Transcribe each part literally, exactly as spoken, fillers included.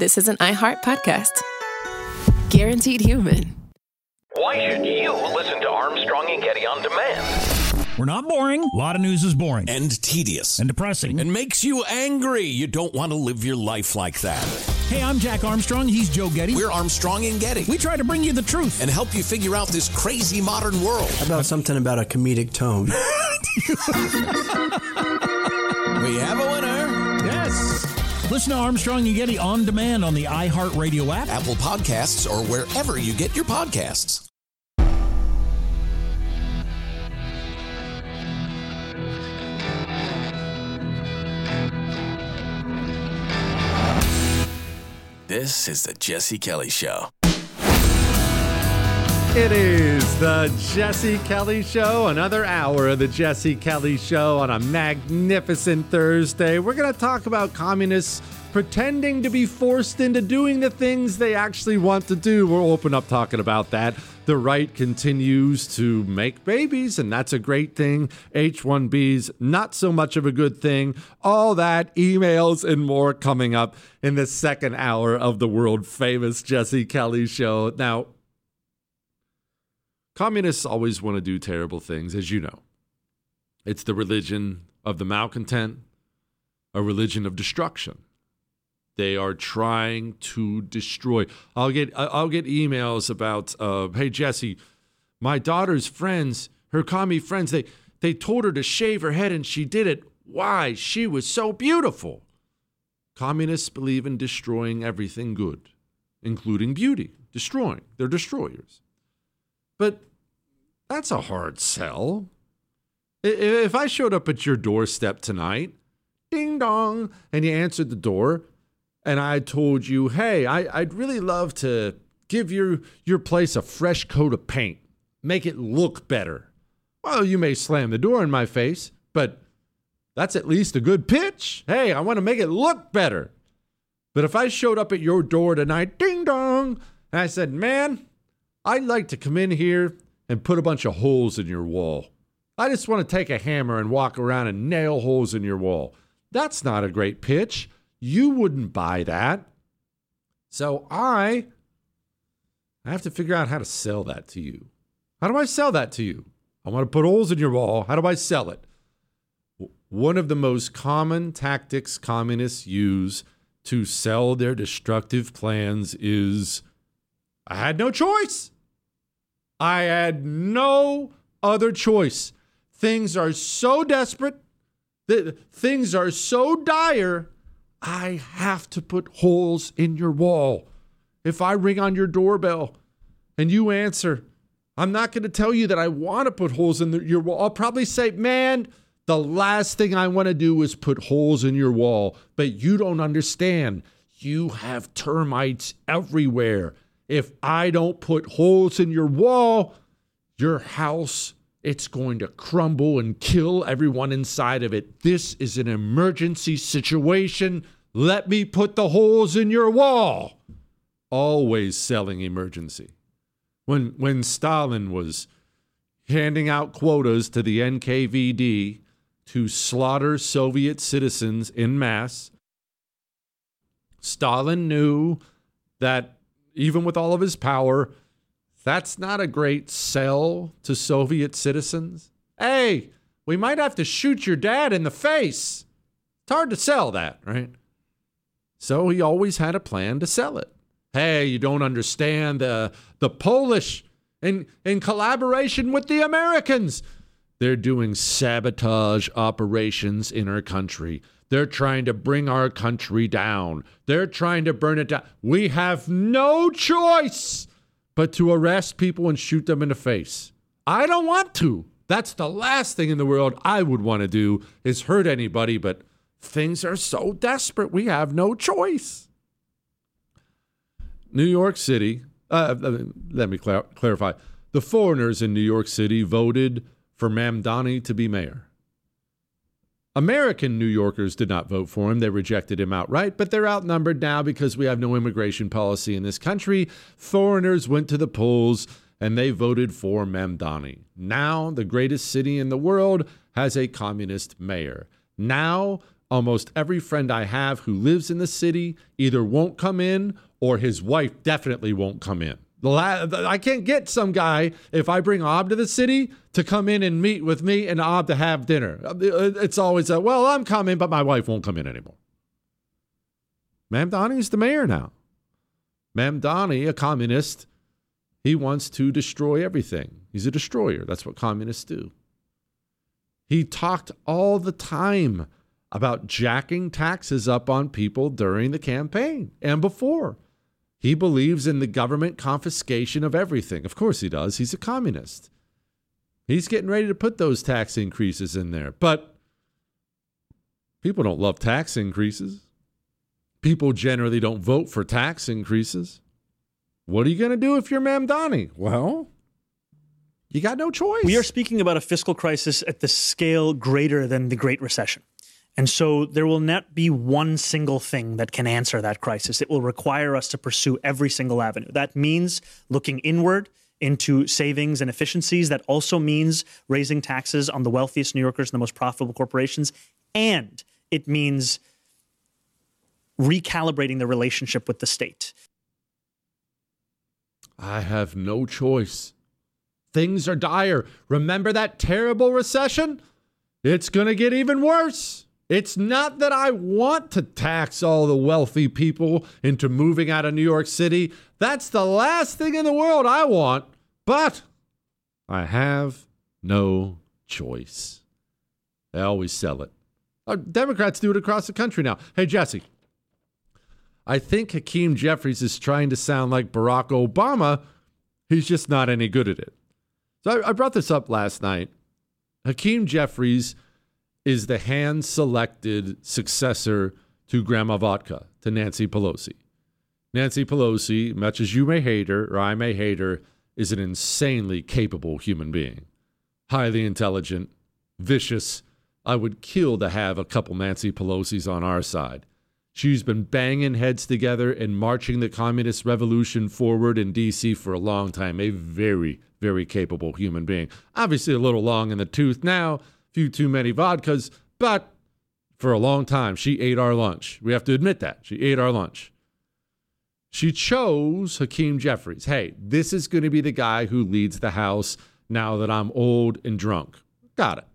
this is an iHeart podcast. Guaranteed human. Why should you listen to Armstrong and Getty on demand? We're not boring. A lot of news is boring. And tedious. And depressing. And makes you angry. You don't want to live your life like that. Hey, I'm Jack Armstrong. He's Joe Getty. We're Armstrong and Getty. We try to bring you the truth. And help you figure out this crazy modern world. How about something about a comedic tone? We have a winner. Yes. Listen to Armstrong and Getty on demand on the iHeartRadio app, Apple Podcasts, or wherever you get your podcasts. This is the Jesse Kelly Show. It is the Jesse Kelly Show, another hour of the Jesse Kelly Show on a magnificent Thursday. We're going to talk about communists pretending to be forced into doing the things they actually want to do. We'll open up talking about that. The right continues to make babies, and that's a great thing. H one B's, not so much of a good thing. All that, emails, and more coming up in the second hour of the world-famous Jesse Kelly Show. Now, communists always want to do terrible things, as you know. It's the religion of the malcontent, a religion of destruction. They are trying to destroy. I'll get I'll get emails about, uh, hey, Jesse, my daughter's friends, her commie friends, they, they told her to shave her head and she did it. Why? She was so beautiful. Communists believe in destroying everything good, including beauty. Destroying. They're destroyers. But that's a hard sell. If I showed up at your doorstep tonight, ding dong, and you answered the door, and I told you, hey, I, I'd really love to give your, your place a fresh coat of paint, make it look better. Well, you may slam the door in my face, but that's at least a good pitch. Hey, I want to make it look better. But if I showed up at your door tonight, ding dong, and I said, man, I'd like to come in here and put a bunch of holes in your wall. I just want to take a hammer and walk around and nail holes in your wall. That's not a great pitch. You wouldn't buy that. So I, I have to figure out how to sell that to you. How do I sell that to you? I want to put holes in your wall. How do I sell it? One of the most common tactics communists use to sell their destructive plans is, I had no choice. I had no other choice. Things are so desperate, that things are so dire, I have to put holes in your wall. If I ring on your doorbell and you answer, I'm not going to tell you that I want to put holes in the, your wall. I'll probably say, man, the last thing I want to do is put holes in your wall. But you don't understand. You have termites everywhere. If I don't put holes in your wall, your house, it's going to crumble and kill everyone inside of it. This is an emergency situation. Let me put the holes in your wall. Always selling emergency. When, when Stalin was handing out quotas to the N K V D to slaughter Soviet citizens en masse, Stalin knew that even with all of his power, that's not a great sell to Soviet citizens. Hey, we might have to shoot your dad in the face. It's hard to sell that, right? So he always had a plan to sell it. Hey, you don't understand the, the Polish in, in collaboration with the Americans. They're doing sabotage operations in our country. They're trying to bring our country down. They're trying to burn it down. We have no choice but to arrest people and shoot them in the face. I don't want to. That's the last thing in the world I would want to do is hurt anybody, but things are so desperate, we have no choice. New York City, uh, let me clar- clarify. The foreigners in New York City voted for Mamdani to be mayor. American New Yorkers did not vote for him. They rejected him outright, but they're outnumbered now because we have no immigration policy in this country. Foreigners went to the polls and they voted for Mamdani. Now, the greatest city in the world has a communist mayor. Now, almost every friend I have who lives in the city either won't come in or his wife definitely won't come in. The la- I can't get some guy, if I bring Ob to the city, to come in and meet with me and Ob to have dinner. It's always a, well, I'm coming, but my wife won't come in anymore. Mamdani's the mayor now. Mamdani, a communist, he wants to destroy everything. He's a destroyer. That's what communists do. He talked all the time about jacking taxes up on people during the campaign and before. He believes in the government confiscation of everything. Of course he does. He's a communist. He's getting ready to put those tax increases in there. But people don't love tax increases. People generally don't vote for tax increases. What are you going to do if you're Mamdani? Well, you got no choice. We are speaking about a fiscal crisis at the scale greater than the Great Recession. And so there will not be one single thing that can answer that crisis. It will require us to pursue every single avenue. That means looking inward into savings and efficiencies. That also means raising taxes on the wealthiest New Yorkers and the most profitable corporations. And it means recalibrating the relationship with the state. I have no choice. Things are dire. Remember that terrible recession? It's going to get even worse. It's not that I want to tax all the wealthy people into moving out of New York City. That's the last thing in the world I want. But I have no choice. They always sell it. Uh, Democrats do it across the country now. Hey, Jesse, I think Hakeem Jeffries is trying to sound like Barack Obama. He's just not any good at it. So I, I brought this up last night. Hakeem Jeffries is the hand-selected successor to Grandma Vodka, to Nancy Pelosi. Nancy Pelosi, much as you may hate her, or I may hate her, is an insanely capable human being. Highly intelligent, vicious. I would kill to have a couple Nancy Pelosi's on our side. She's been banging heads together and marching the communist revolution forward in D C for a long time. A very, very capable human being. Obviously a little long in the tooth now, few too many vodkas, but for a long time, she ate our lunch. We have to admit that. She ate our lunch. She chose Hakeem Jeffries. Hey, this is going to be the guy who leads the House now that I'm old and drunk. Got it.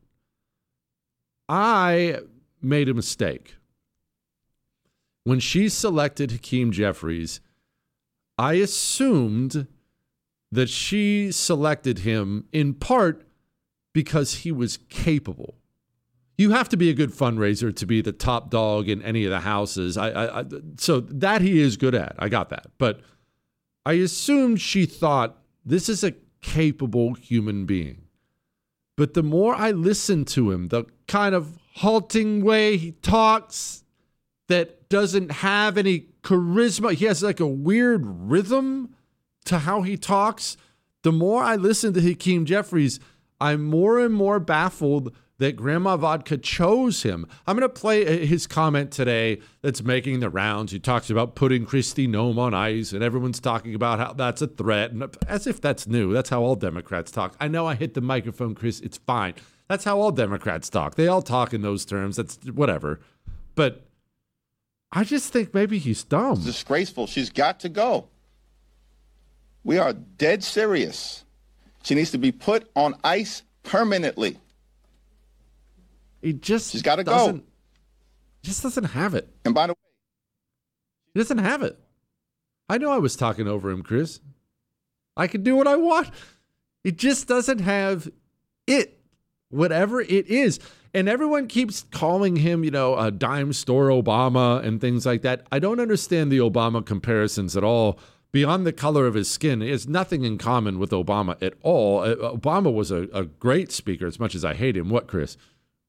I made a mistake. When she selected Hakeem Jeffries, I assumed that she selected him in part because he was capable. You have to be a good fundraiser to be the top dog in any of the houses. I, I, I, so that he is good at. I got that. But I assumed she thought this is a capable human being. But the more I listened to him, the kind of halting way he talks that doesn't have any charisma, he has like a weird rhythm to how he talks. The more I listen to Hakeem Jeffries, I'm more and more baffled that Grandma Vodka chose him. I'm going to play his comment today that's making the rounds. He talks about putting Kristi Noem on ice, and everyone's talking about how that's a threat, and as if that's new. That's how all Democrats talk. I know I hit the microphone, Chris. It's fine. That's how all Democrats talk. They all talk in those terms. That's whatever. But I just think maybe he's dumb. It's disgraceful. She's got to go. We are dead serious. She needs to be put on ice permanently. He just She's got to go. Go. Just doesn't have it. And by the way, he doesn't have it. I know I was talking over him, Chris. I can do what I want. He just doesn't have it, whatever it is. And everyone keeps calling him, you know, a dime store Obama and things like that. I don't understand the Obama comparisons at all. Beyond the color of his skin, he has nothing in common with Obama at all. Obama was a, a great speaker, as much as I hate him. What, Chris?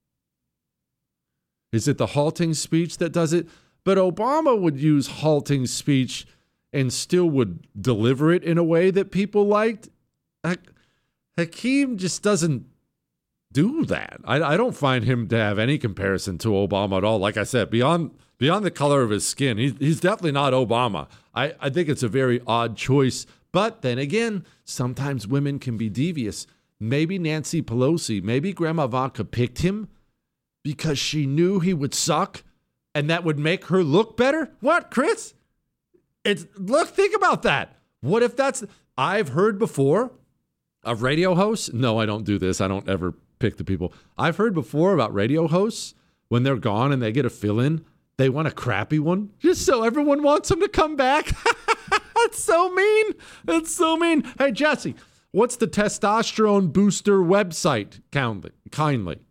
Is it the halting speech that does it? But Obama would use halting speech and still would deliver it in a way that people liked. Hakeem just doesn't do that. I, I don't find him to have any comparison to Obama at all. Like I said, beyond beyond the color of his skin, he, he's definitely not Obama. I, I think it's a very odd choice. But then again, sometimes women can be devious. Maybe Nancy Pelosi, maybe Grandma Vodka picked him because she knew he would suck and that would make her look better? What, Chris? It's look, think about that. What if that's, I've heard before of radio hosts. No, I don't do this. I don't ever pick the people. I've heard before about radio hosts when they're gone and they get a fill-in, they want a crappy one just so everyone wants them to come back. That's so mean. That's so mean. Hey, Jesse, what's the testosterone booster website? Kindly. kindly.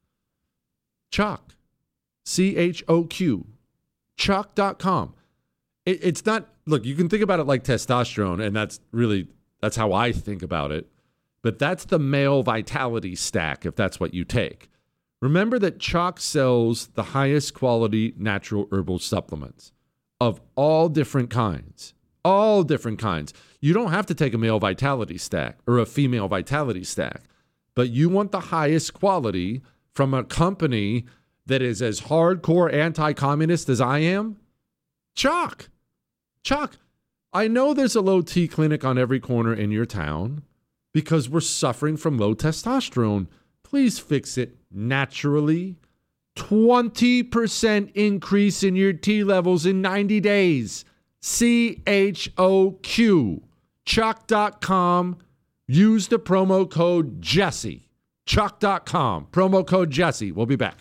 Choq. C H O Q. Choq dot com. It, it's not, look, you can think about it like testosterone, and that's really, that's how I think about it. But that's the male vitality stack, if that's what you take. Remember that Choq sells the highest quality natural herbal supplements of all different kinds. All different kinds. You don't have to take a male vitality stack or a female vitality stack, but you want the highest quality from a company that is as hardcore anti-communist as I am. Choq. Choq. I know there's a low T clinic on every corner in your town because we're suffering from low testosterone. Please fix it naturally. twenty percent increase in your T levels in ninety days. C H O Q. Choq dot com. Use the promo code Jesse. Choq dot com. Promo code Jesse. We'll be back.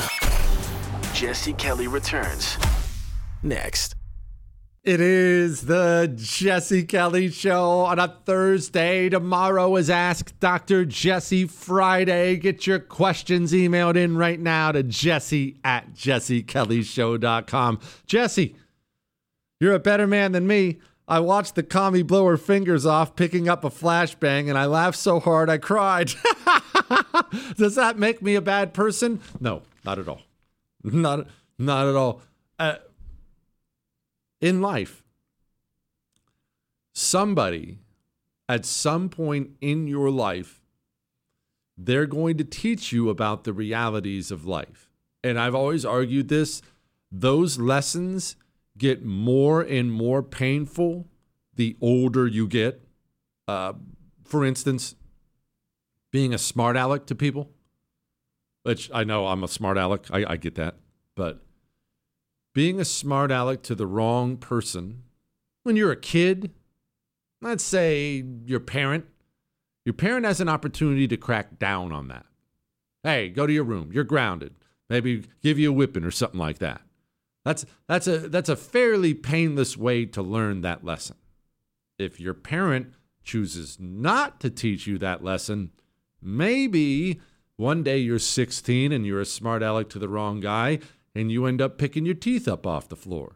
Jesse Kelly returns next. It is the Jesse Kelly Show on a Thursday. Tomorrow is Ask Doctor Jesse Friday. Get your questions emailed in right now to Jesse at jesse kelly show dot com. Jesse, you're a better man than me. I watched the commie blow her fingers off picking up a flashbang, and I laughed so hard I cried. Does that make me a bad person? No, not at all. Not, not at all. Uh, in life, somebody at some point in your life, they're going to teach you about the realities of life. And I've always argued this. Those lessons get more and more painful the older you get. Uh, for instance, being a smart aleck to people, which I know I'm a smart aleck. I, I get that. But being a smart aleck to the wrong person, when you're a kid, let's say your parent, your parent has an opportunity to crack down on that. Hey, go to your room. You're grounded. Maybe give you a whipping or something like that. That's that's a that's a fairly painless way to learn that lesson. If your parent chooses not to teach you that lesson, maybe one day you're sixteen and you're a smart aleck to the wrong guy and you end up picking your teeth up off the floor.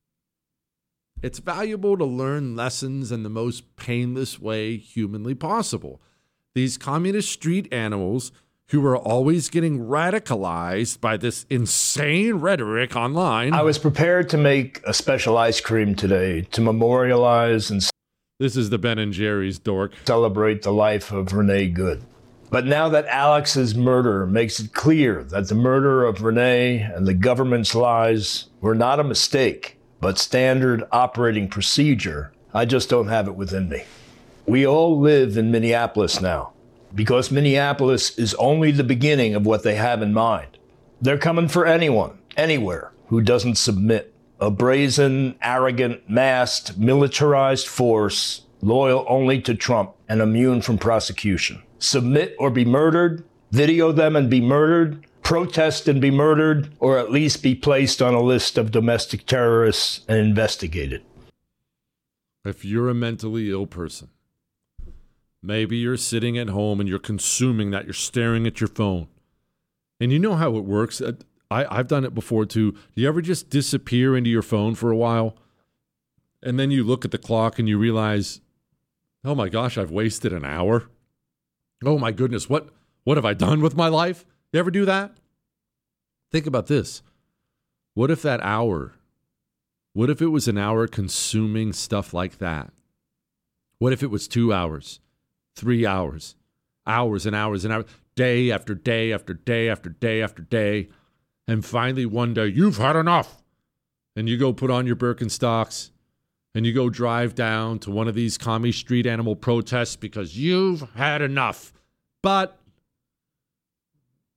It's valuable to learn lessons in the most painless way humanly possible. These communist street animals who are always getting radicalized by this insane rhetoric online. I was prepared to make a special ice cream today to memorialize and This is the Ben and Jerry's dork. Celebrate the life of Renee Good. But now that Alex's murder makes it clear that the murder of Renee and the government's lies were not a mistake, but standard operating procedure, I just don't have it within me. We all live in Minneapolis now, because Minneapolis is only the beginning of what they have in mind. They're coming for anyone, anywhere, who doesn't submit. A brazen, arrogant, masked, militarized force, loyal only to Trump and immune from prosecution. Submit or be murdered, video them and be murdered, protest and be murdered, or at least be placed on a list of domestic terrorists and investigated. If you're a mentally ill person, maybe you're sitting at home and you're consuming that, you're staring at your phone. And you know how it works. I, I've done it before too. Do you ever just disappear into your phone for a while? And then you look at the clock and you realize, oh my gosh, I've wasted an hour. Oh my goodness, what, what have I done with my life? You ever do that? Think about this. What if that hour, what if it was an hour consuming stuff like that? What if it was two hours? Three hours, hours and hours and hours, day after day after day after day after day. And finally one day, you've had enough. And you go put on your Birkenstocks and you go drive down to one of these commie street animal protests because you've had enough. But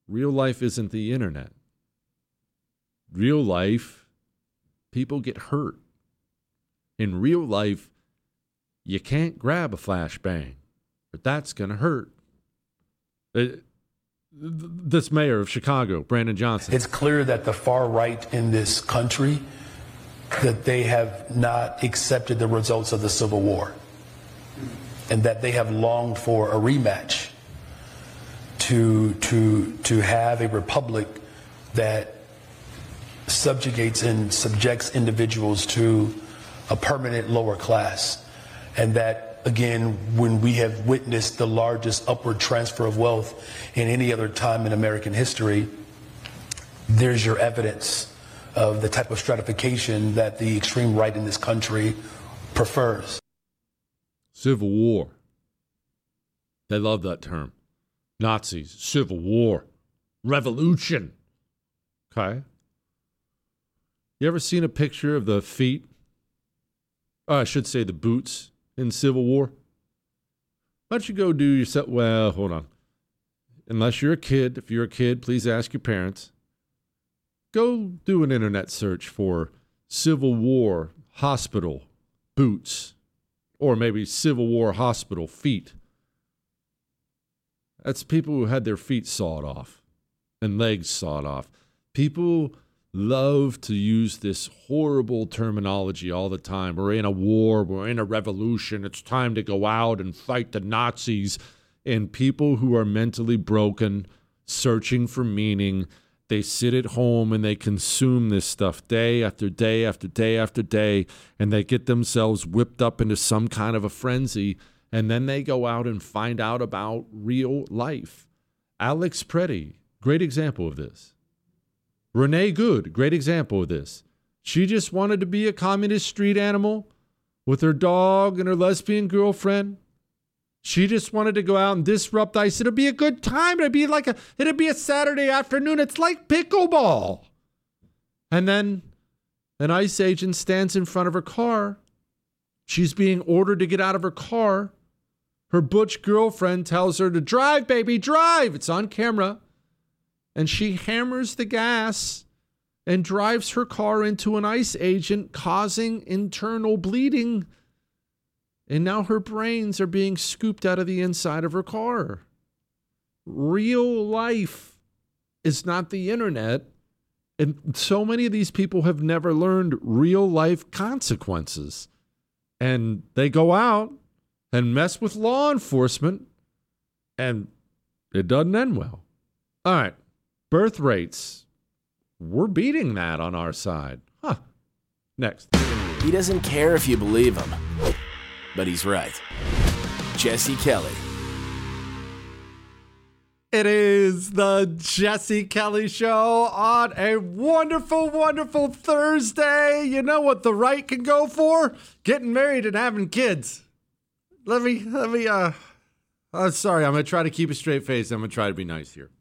real life isn't the internet. Real life, people get hurt. In real life, you can't grab a flashbang, but that's going to hurt. It, this mayor of Chicago, Brandon Johnson. It's clear that the far right in this country, that they have not accepted the results of the Civil War, and that they have longed for a rematch to to to have a republic that subjugates and subjects individuals to a permanent lower class. And that, again, when we have witnessed the largest upward transfer of wealth in any other time in American history, there's your evidence of the type of stratification that the extreme right in this country prefers. Civil War. They love that term. Nazis, Civil War, Revolution. Okay. You ever seen a picture of the feet? Oh, I should say the boots in Civil War. Why don't you go do yourself? Well, hold on. Unless you're a kid, if you're a kid, please ask your parents. Go do an internet search for Civil War hospital boots, or maybe Civil War hospital feet. That's people who had their feet sawed off and legs sawed off. People love to use this horrible terminology all the time. We're in a war. We're in a revolution. It's time to go out and fight the Nazis. And people who are mentally broken, searching for meaning, they sit at home and they consume this stuff day after day after day after day, and they get themselves whipped up into some kind of a frenzy, and then they go out and find out about real life. Alex Preddy, great example of this. Renee Good, great example of this. She just wanted to be a communist street animal with her dog and her lesbian girlfriend. She just wanted to go out and disrupt ICE. It'd be a good time. It'd be like a, it'd be a Saturday afternoon. It's like pickleball. And then an ICE agent stands in front of her car. She's being ordered to get out of her car. Her butch girlfriend tells her to drive, baby, drive. It's on camera. And she hammers the gas and drives her car into an ICE agent, causing internal bleeding. And now her brains are being scooped out of the inside of her car. Real life is not the internet. And so many of these people have never learned real life consequences. And they go out and mess with law enforcement, and it doesn't end well. All right. Birth rates, we're beating that on our side. Huh. Next. He doesn't care if you believe him, but he's right. Jesse Kelly. It is the Jesse Kelly Show on a wonderful, wonderful Thursday. You know what the right can go for? Getting married and having kids. Let me, let me, uh, uh sorry, I'm going to try to keep a straight face. I'm going to try to be nice here.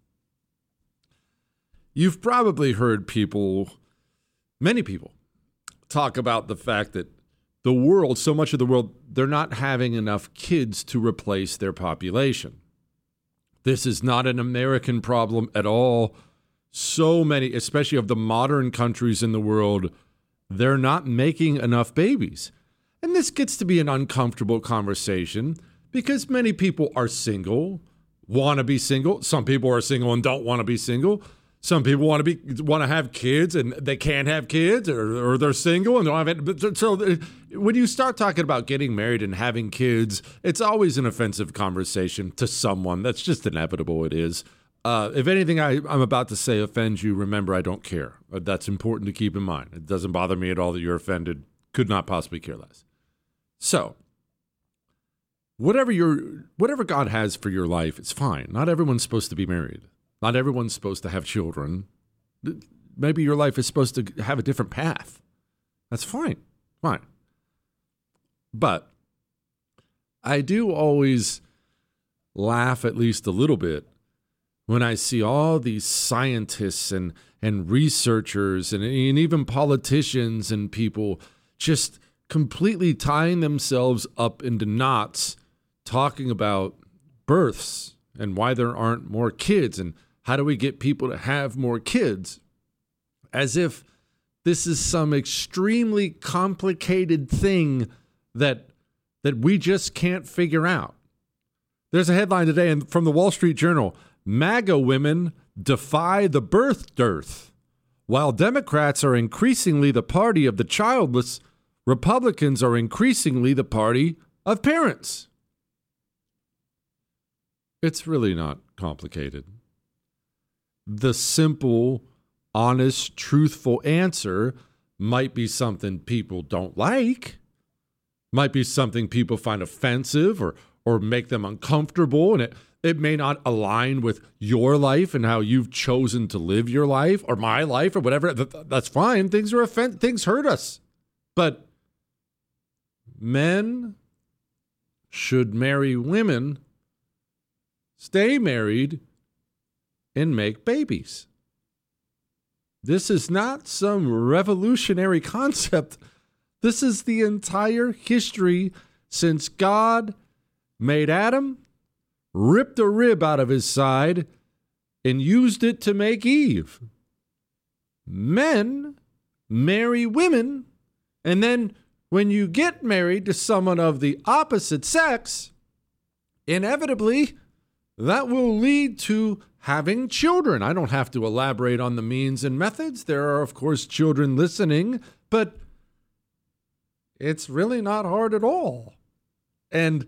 You've probably heard people, many people, talk about the fact that the world, so much of the world, they're not having enough kids to replace their population. This is not an American problem at all. So many, especially of the modern countries in the world, they're not making enough babies. And this gets to be an uncomfortable conversation because many people are single, want to be single. Some people are single and don't want to be single. Some people want to be want to have kids and they can't have kids, or, or they're single and don't have it. But so when you start talking about getting married and having kids, it's always an offensive conversation to someone. That's just inevitable. It is. Uh, if anything I, I'm about to say offends you, remember I don't care. That's important to keep in mind. It doesn't bother me at all that you're offended. Could not possibly care less. So, whatever your whatever God has for your life, it's fine. Not everyone's supposed to be married. Not everyone's supposed to have children. Maybe your life is supposed to have a different path. That's fine. Fine. But I do always laugh at least a little bit when I see all these scientists and, and researchers and, and even politicians and people just completely tying themselves up into knots talking about births and why there aren't more kids and how do we get people to have more kids, as if this is some extremely complicated thing that that we just can't figure out. There's a headline today from the Wall Street Journal: MAGA women defy the birth dearth. While Democrats are increasingly the party of the childless, Republicans are increasingly the party of parents. It's really not complicated. The simple, honest, truthful answer might be something people don't like, might be something people find offensive or or make them uncomfortable, and it, it may not align with your life and how you've chosen to live your life or my life or whatever. That's fine. Things are offend- things hurt us. But men should marry women, stay married, and make babies. This is not some revolutionary concept. This is the entire history since God made Adam, ripped a rib out of his side, and used it to make Eve. Men marry women, and then when you get married to someone of the opposite sex, inevitably, that will lead to having children. I don't have to elaborate on the means and methods. There are, of course, children listening, but it's really not hard at all. And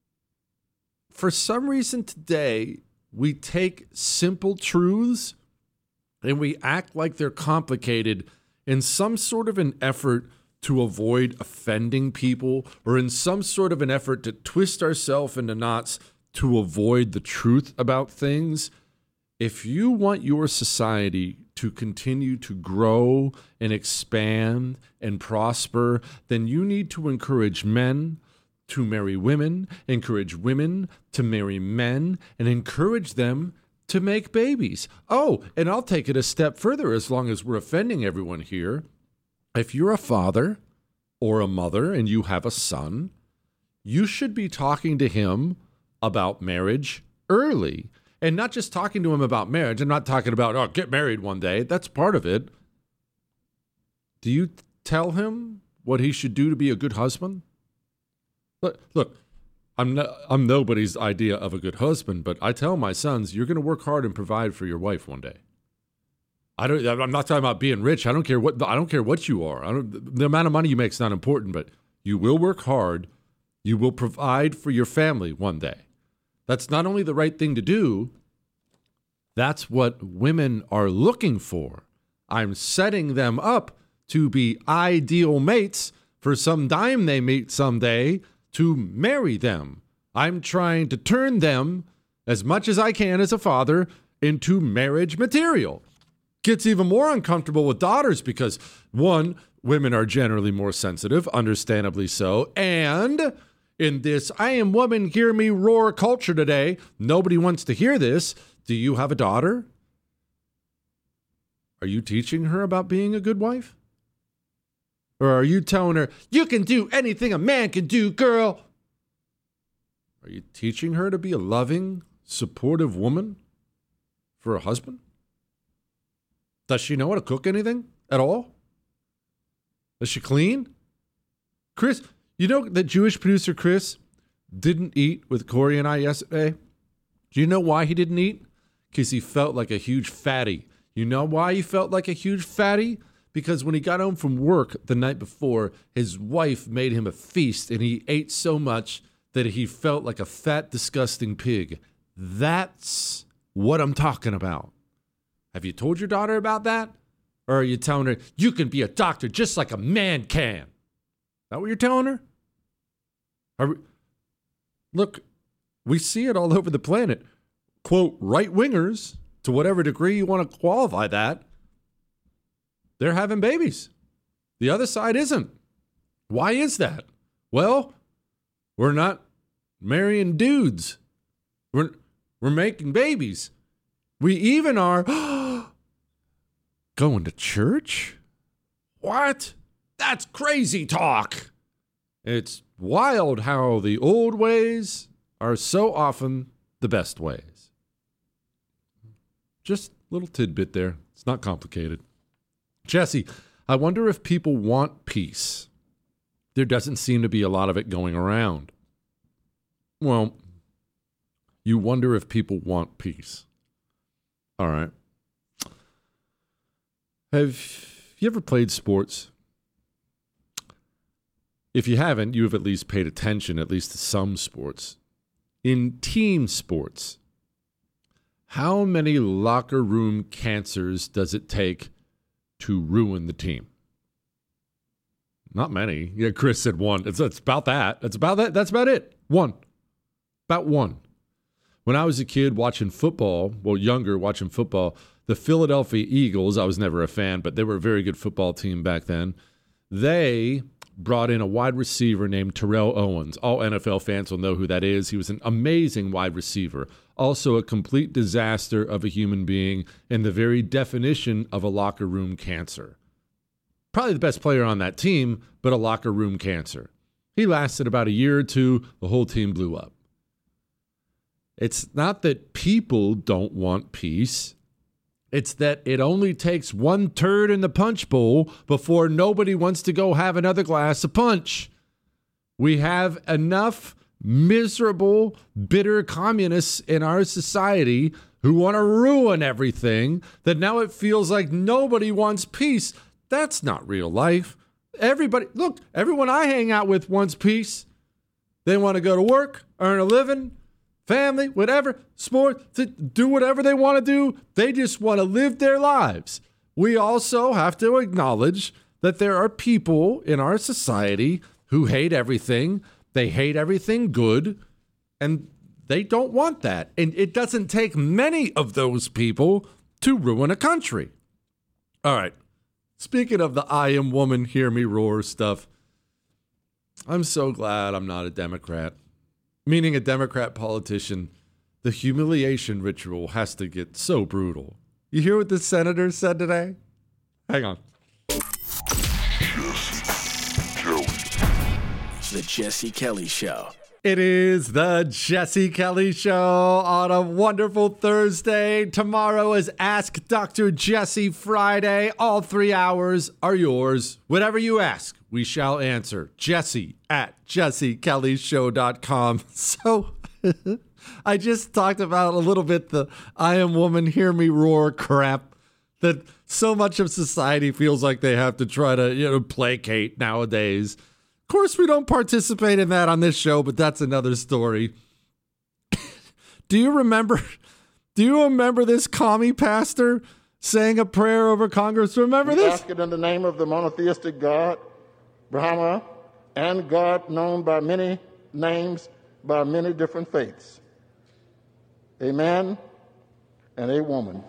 for some reason today, we take simple truths and we act like they're complicated in some sort of an effort to avoid offending people, or in some sort of an effort to twist ourselves into knots to avoid the truth about things. If you want your society to continue to grow and expand and prosper, then you need to encourage men to marry women, encourage women to marry men, and encourage them to make babies. Oh, and I'll take it a step further as long as we're offending everyone here. If you're a father or a mother and you have a son, you should be talking to him about marriage early. And not just talking to him about marriage. I'm not talking about, oh, get married one day. That's part of it. Do you tell him what he should do to be a good husband? Look, look, I'm no, I'm nobody's idea of a good husband, but I tell my sons, you're going to work hard and provide for your wife one day. I don't. I'm not talking about being rich. I don't care what. I don't care what you are. I don't, the amount of money you make is not important, but you will work hard. You will provide for your family one day. That's not only the right thing to do. That's what women are looking for. I'm setting them up to be ideal mates for some dime they meet someday to marry them. I'm trying to turn them, as much as I can as a father, into marriage material. Gets even more uncomfortable with daughters because, one, women are generally more sensitive, understandably so, and in this I am woman, hear me roar culture today, nobody wants to hear this. Do you have a daughter? Are you teaching her about being a good wife? Or are you telling her, you can do anything a man can do, girl? Are you teaching her to be a loving, supportive woman for a husband? Does she know how to cook anything at all? Does she clean? Chris, you know that Jewish producer Chris didn't eat with Corey and I yesterday? Do you know why he didn't eat? Because he felt like a huge fatty. You know why he felt like a huge fatty? Because when he got home from work the night before, his wife made him a feast, and he ate so much that he felt like a fat, disgusting pig. That's what I'm talking about. Have you told your daughter about that? Or are you telling her, you can be a doctor just like a man can? Is that what you're telling her? Are we, look, we see it all over the planet. Quote, right-wingers, to whatever degree you want to qualify that, they're having babies. The other side isn't. Why is that? Well, we're not marrying dudes. We're, we're making babies. We even are going to church? What? That's crazy talk. It's wild how the old ways are so often the best ways. Just a little tidbit there. It's not complicated. Jesse, I wonder if people want peace. There doesn't seem to be a lot of it going around. Well, you wonder if people want peace. All right. Have you ever played sports? If you haven't, you have at least paid attention, at least to some sports. In team sports, how many locker room cancers does it take to ruin the team? Not many. Yeah, Chris said one. It's, it's about that. It's about that. That's about it. One. About one. When I was a kid watching football, well, younger watching football, the Philadelphia Eagles, I was never a fan, but they were a very good football team back then. They brought in a wide receiver named Terrell Owens. All N F L fans will know who that is. He was an amazing wide receiver. Also a complete disaster of a human being and the very definition of a locker room cancer. Probably the best player on that team, but a locker room cancer. He lasted about a year or two. The whole team blew up. It's not that people don't want peace. It's that it only takes one turd in the punch bowl before nobody wants to go have another glass of punch. We have enough miserable, bitter communists in our society who want to ruin everything that now it feels like nobody wants peace. That's not real life. Everybody, look, everyone I hang out with wants peace. They want to go to work, earn a living, family, whatever, sport, to do whatever they want to do. They just want to live their lives. We also have to acknowledge that there are people in our society who hate everything. They hate everything good, and they don't want that. And it doesn't take many of those people to ruin a country. All right. Speaking of the I am woman, hear me roar stuff, I'm so glad I'm not a Democrat. Meaning a Democrat politician, the humiliation ritual has to get so brutal. You hear what the senator said today? Hang on. The Jesse Kelly Show. It is the Jesse Kelly Show on a wonderful Thursday. Tomorrow is Ask Doctor Jesse Friday. All three hours are yours. Whatever you ask, we shall answer. Jesse at jesse kelly show dot com. So I just talked about a little bit the I am woman, hear me roar crap that so much of society feels like they have to try to, you know, placate nowadays. Of course, we don't participate in that on this show, but that's another story. Do you remember? Do you remember this commie pastor saying a prayer over Congress? Remember we this? Ask it in the name of the monotheistic God, Brahma, and God known by many names, by many different faiths. A man and a woman.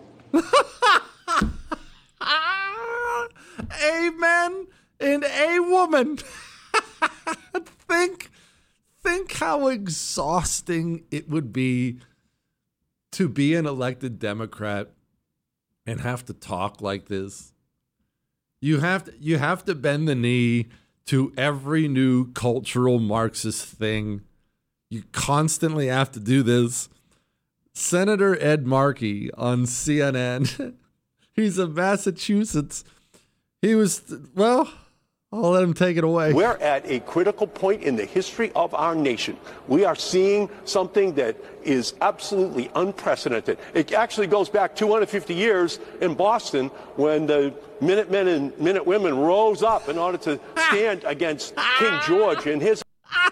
Amen and a woman. think, think how exhausting it would be to be an elected Democrat and have to talk like this. You have to, you have to bend the knee to every new cultural Marxist thing. You constantly have to do this. Senator Ed Markey on C N N, he's in Massachusetts. He was, well, I'll let him take it away. We're at a critical point in the history of our nation. We are seeing something that is absolutely unprecedented. It actually goes back two hundred fifty years in Boston when the Minutemen and Minutewomen rose up in order to stand against King George and his...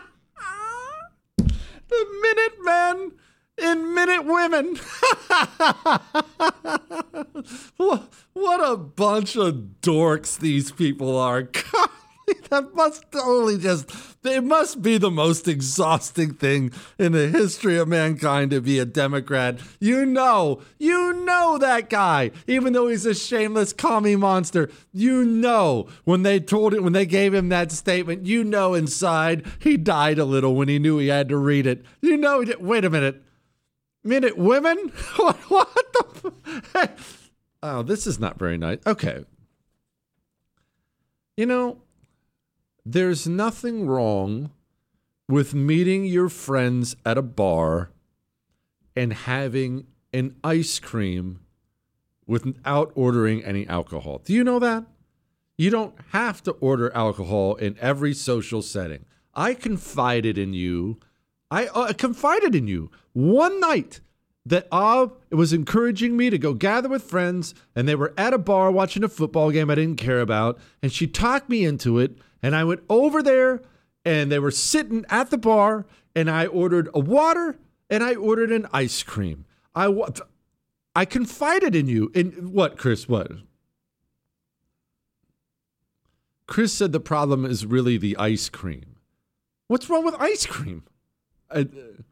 The Minutemen and Minutewomen. what, what a bunch of dorks these people are. That must only just, it must be the most exhausting thing in the history of mankind to be a Democrat. You know, you know that guy, even though he's a shameless commie monster. You know, when they told it, when they gave him that statement, you know inside he died a little when he knew he had to read it. You know, wait a minute. Minute women? What, what the? Hey. Oh, this is not very nice. Okay. You know, there's nothing wrong with meeting your friends at a bar and having an ice cream without ordering any alcohol. Do you know that? You don't have to order alcohol in every social setting. I confided in you. I uh, confided in you one night that Ab was encouraging me to go gather with friends, and they were at a bar watching a football game I didn't care about, and she talked me into it, and I went over there, and they were sitting at the bar, and I ordered a water, and I ordered an ice cream. I, I confided in you. In what, Chris, what? Chris said the problem is really the ice cream. What's wrong with ice cream? I,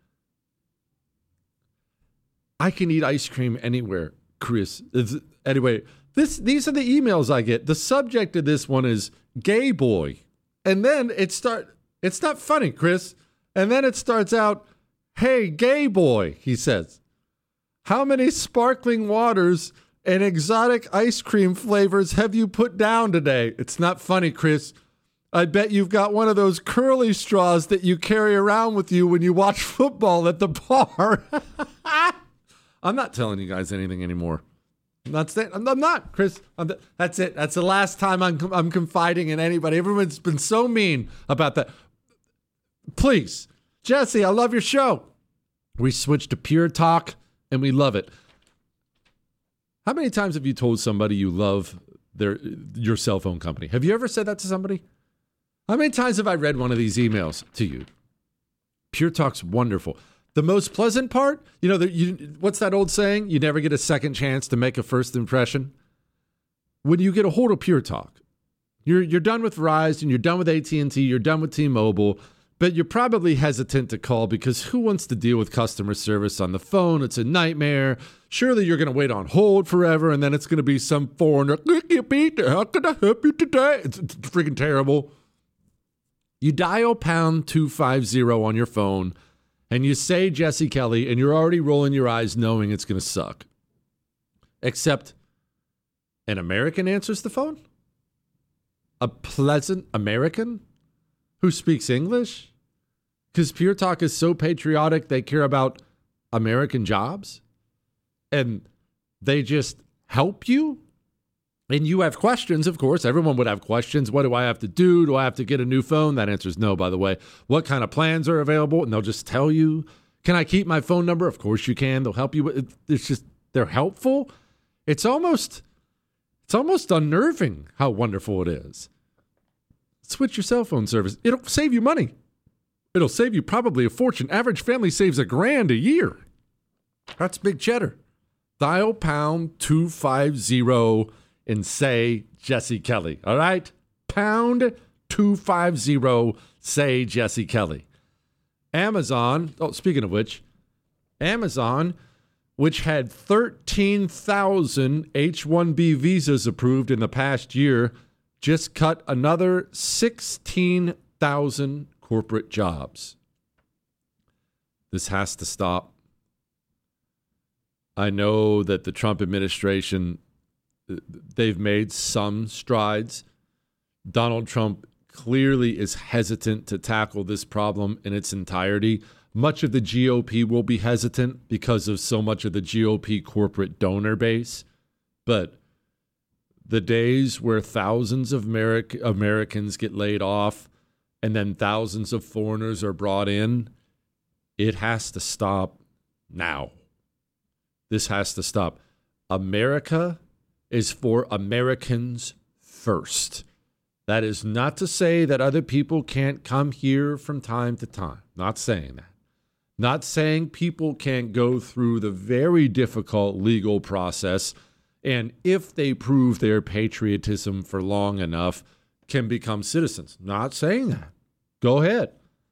I can eat ice cream anywhere, Chris. It's, anyway, this these are the emails I get. The subject of this one is gay boy. And then it start it's not funny, Chris. And then it starts out, hey, gay boy, he says. How many sparkling waters and exotic ice cream flavors have you put down today? It's not funny, Chris. I bet you've got one of those curly straws that you carry around with you when you watch football at the bar. I'm not telling you guys anything anymore. I'm not saying, I'm, I'm not, Chris. I'm the, that's it. That's the last time I'm, I'm confiding in anybody. Everyone's been so mean about that. Please, Jesse, I love your show. We switched to Pure Talk, and we love it. How many times have you told somebody you love their your cell phone company? Have you ever said that to somebody? How many times have I read one of these emails to you? Pure Talk's wonderful. The most pleasant part, you know, the, you, what's that old saying? You never get a second chance to make a first impression. When you get a hold of Pure Talk, you're you're done with Verizon, you're done with A T and T, you're done with T-Mobile, but you're probably hesitant to call because who wants to deal with customer service on the phone? It's a nightmare. Surely you're going to wait on hold forever, and then it's going to be some foreigner. How can I help you today? It's, it's freaking terrible. You dial pound two fifty on your phone, and you say Jesse Kelly, and you're already rolling your eyes knowing it's going to suck. Except an American answers the phone? A pleasant American who speaks English? Because Pure Talk is so patriotic, they care about American jobs, and they just help you. And you have questions, of course. Everyone would have questions. What do I have to do? Do I have to get a new phone? That answer is no, by the way. What kind of plans are available? And they'll just tell you. Can I keep my phone number? Of course you can. They'll help you. It's just, they're helpful. It's almost, it's almost unnerving how wonderful it is. Switch your cell phone service. It'll save you money. It'll save you probably a fortune. Average family saves a grand a year. That's big cheddar. Dial pound two fifty and say Jesse Kelly. All right? Pound two fifty, say Jesse Kelly. Amazon, oh, speaking of which, Amazon, which had thirteen thousand H one B visas approved in the past year, just cut another sixteen thousand corporate jobs. This has to stop. I know that the Trump administration, they've made some strides. Donald Trump clearly is hesitant to tackle this problem in its entirety. Much of the G O P will be hesitant because of so much of the G O P corporate donor base. But the days where thousands of Ameri- Americans get laid off and then thousands of foreigners are brought in, it has to stop now. This has to stop. America is for Americans first. That is not to say that other people can't come here from time to time. Not saying that. Not saying people can't go through the very difficult legal process and if they prove their patriotism for long enough, can become citizens. Not saying that. Go ahead.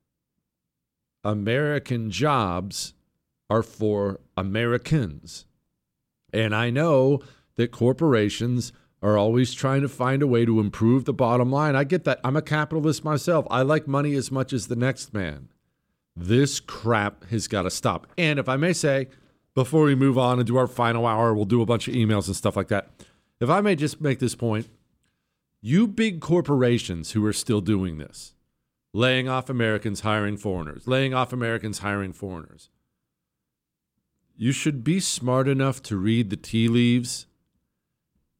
American jobs are for Americans. And I know that corporations are always trying to find a way to improve the bottom line. I get that. I'm a capitalist myself. I like money as much as the next man. This crap has got to stop. And if I may say, before we move on and do our final hour, we'll do a bunch of emails and stuff like that. If I may just make this point, you big corporations who are still doing this, laying off Americans, hiring foreigners, laying off Americans, hiring foreigners, you should be smart enough to read the tea leaves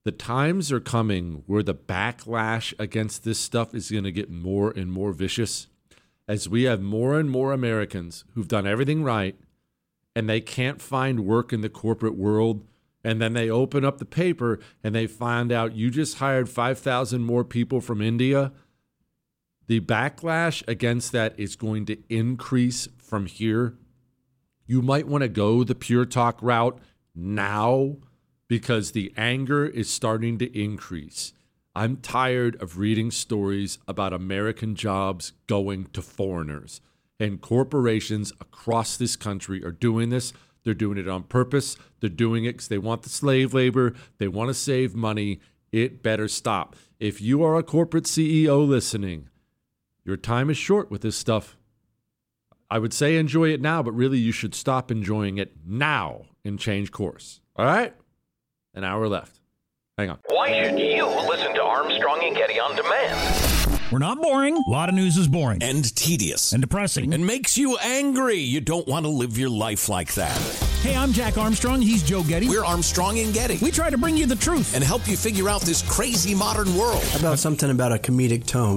The times are coming where the backlash against this stuff is going to get more and more vicious as we have more and more Americans who've done everything right and they can't find work in the corporate world. And then they open up the paper and they find out you just hired five thousand more people from India. The backlash against that is going to increase from here. You might want to go the pure talk route now because the anger is starting to increase. I'm tired of reading stories about American jobs going to foreigners. And corporations across this country are doing this. They're doing it on purpose. They're doing it because they want the slave labor. They want to save money. It better stop. If you are a corporate C E O listening, your time is short with this stuff. I would say enjoy it now, but really you should stop enjoying it now and change course. All right? An hour left. Hang on. Why should you listen to Armstrong and Getty on demand? We're not boring. A lot of news is boring. And tedious. And depressing. And makes you angry. You don't want to live your life like that. Hey, I'm Jack Armstrong. He's Joe Getty. We're Armstrong and Getty. We try to bring you the truth. And help you figure out this crazy modern world. How about something about a comedic tone?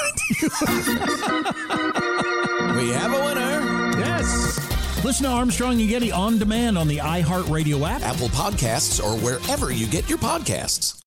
We have a winner. Yes. Listen to Armstrong and Getty on demand on the iHeartRadio app, Apple Podcasts, or wherever you get your podcasts.